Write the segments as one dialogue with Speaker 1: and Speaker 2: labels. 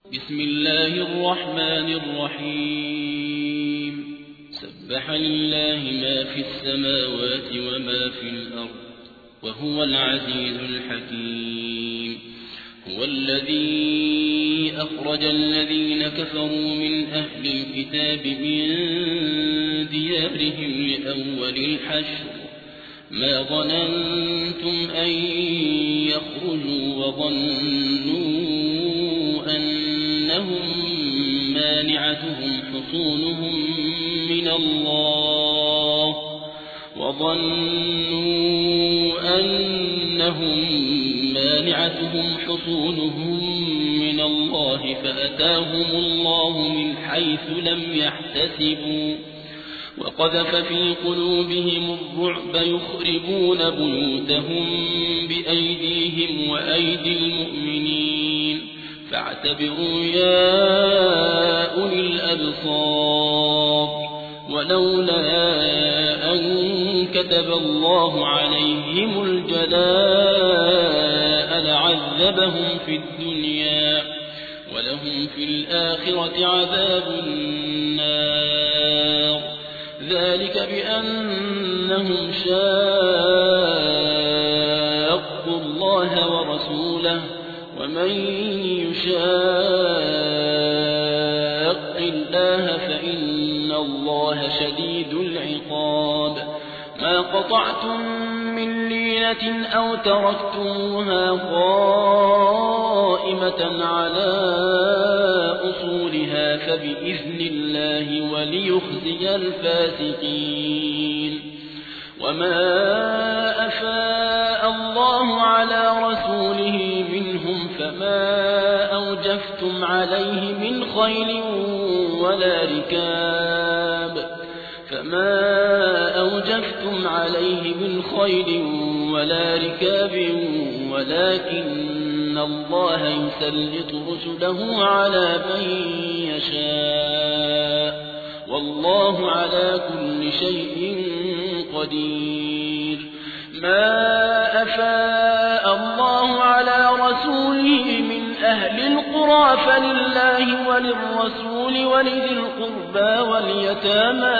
Speaker 1: بسم الله الرحمن الرحيم سبح لله ما في السماوات وما في الأرض وهو العزيز الحكيم هو الذي أخرج الذين كفروا من أهل الكتاب من ديارهم لأول الحشر ما ظننتم أن يخرجوا وظنوا أنهم مانعتهم حصونهم من الله فأتاهم الله من حيث لم يحتسبوا وقذف في قلوبهم الرعب يخربون بيوتهم بأيديهم وأيدي المؤمنين فاعتبروا يا أولي الأبصار ولولا أن كتب الله عليهم الجلاء لعذبهم في الدنيا ولهم في الآخرة عذاب النار ذلك بأنهم شاقوا الله ورسوله ومن يشاق الله فإن الله شديد العقاب ما قطعتم من لينة أو تركتموها قائمة على أصولها فبإذن الله وليخزي الفاسقين وما أفاء الله على رسوله منهم فما أوجفتم عليه من خيل ولا ركاب ولكن الله يسلط رسله على من يشاء والله على كل شيء قدير ما أفاء الله على رسوله من أهل القرى فلله وللرسول ولذي القربى واليتامى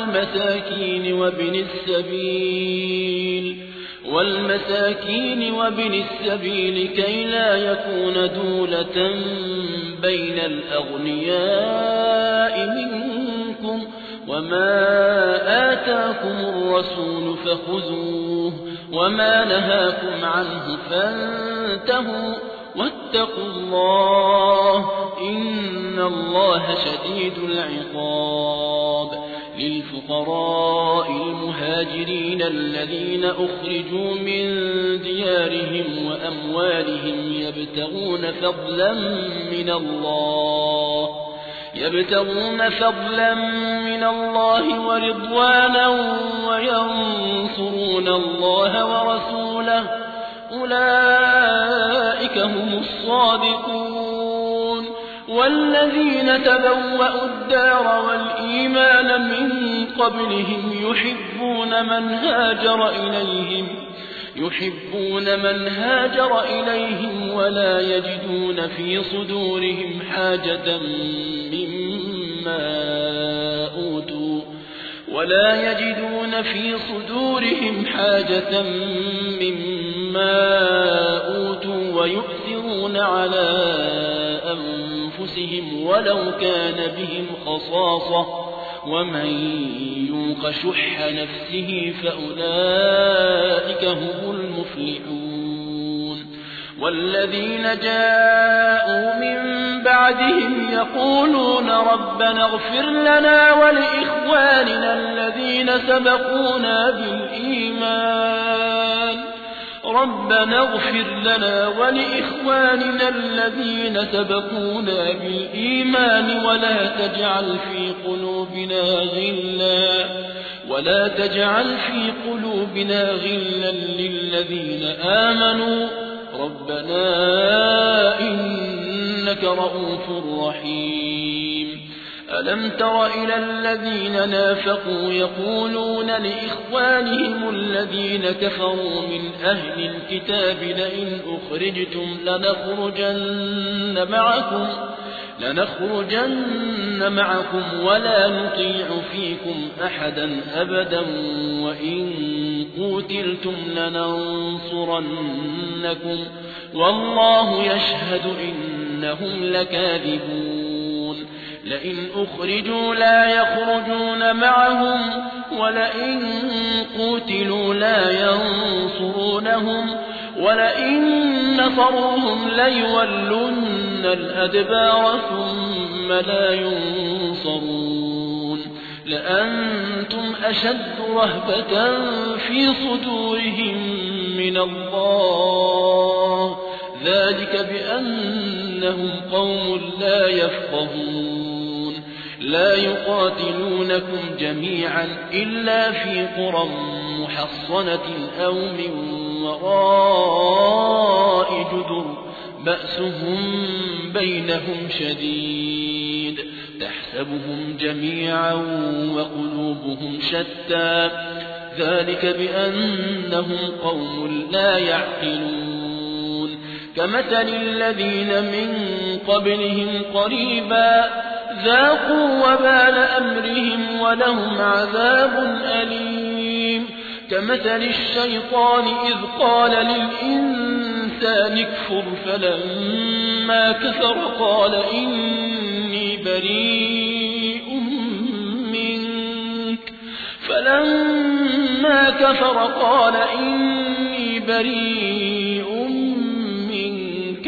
Speaker 1: والمساكين وابن السبيل كي لا يكون دولة بين الأغنياء منكم وما آتاكم الرسول فخذوه وما نهاكم عنه فانتهوا واتقوا الله إن الله شديد العقاب للفقراء المهاجرين الذين أخرجوا من ديارهم وأموالهم يبتغون فضلا من الله ورضوانا وينصرون الله ورسوله أولئك هم الصادقون والذين تبوأوا الدار والإيمان من قبلهم يحبون من هاجر إليهم ولا يجدون في صدورهم حاجة مما أوتوا ويؤثرون على أنفسهم ولو كان بهم خصاصة ومن يوق شح نفسه فأولئك هم المفلحون والذين جاءوا من بعدهم يقولون ربنا اغفر لنا ولإخواننا الذين سبقونا بالإيمان ولا تجعل في قلوبنا غلا للذين آمنوا ربنا إنك رؤوف رحيم ألم تر إلى الذين نافقوا يقولون لإخوانهم الذين كفروا من أهل الكتاب لئن أخرجتم لنخرجن معكم لنخرجن معكم ولا نطيع فيكم أحدا أبدا وإن قتلتم لننصرنكم والله يشهد إنهم لكاذبون لئن أخرجوا لا يخرجون معهم ولئن قتلوا لا ينصرونهم ولئن نصروهم ليولن الأدبار ثم لا ينصرون لأنتم أشد رهبة في صدورهم من الله ذلك بأنهم قوم لا يفقهون لا يقاتلونكم جميعا إلا في قرى محصنة أو من وراء جدر بأسهم بينهم شديد تحسبهم جميعا وقلوبهم شتى ذلك بأنهم قوم لا يعقلون كمثل الذين من قبلهم قريبا ذاقوا وبال أمرهم ولهم عذاب أليم كمثل الشيطان إذ قال للإنسان اكفر فلما كفر قال إني بريء منك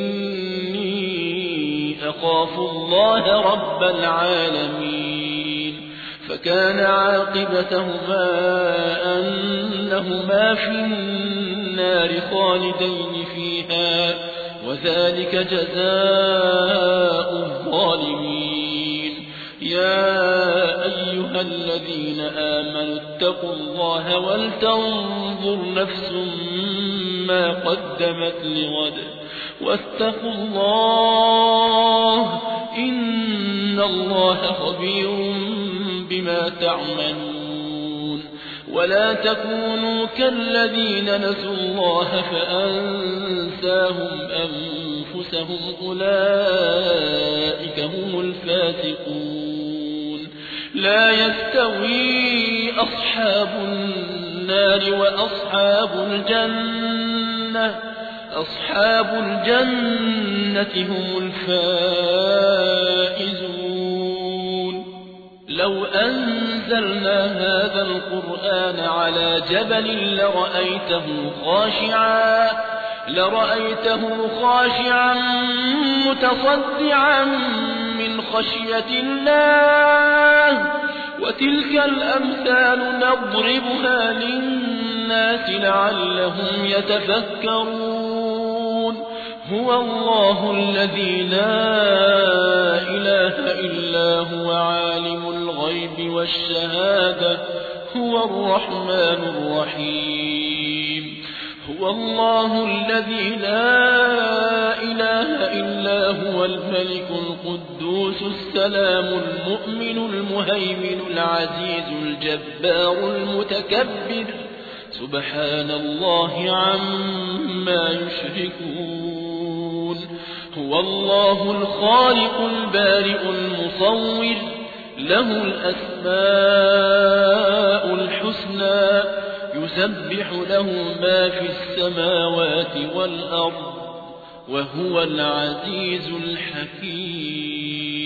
Speaker 1: إني أخاف الله رب العالمين فكان عاقبتهما أنهما في النار خالدين فيها وذلك جزاء الظالمين يا أيها الذين آمنوا اتقوا الله ولتنظر نفس ما قدمت لغد واتقوا الله إن الله خبير بما تعملون ولا تكونوا كالذين نسوا الله فأنساهم أنفسهم أولئك هم الفاسقون لا يستوي أصحاب النار وأصحاب الجنة أصحاب الجنة هم الفائزون لو أنزلنا هذا القرآن على جبل لرأيته خاشعا متصدعا من خشية الله وتلك الأمثال نضربها للناس لعلهم يتفكرون هو الله الذي لا إله إلا هو عالم الغيب والشهادة هو الرحمن الرحيم هو الله الذي لا إله إلا هو الملك القدوس السلام المؤمن المهيمن العزيز الجبار المتكبر سبحان الله عما يشركون هو الله الخالق البارئ المصور له الأسماء الحسنى يسبح له ما في السماوات والأرض وهو العزيز الحكيم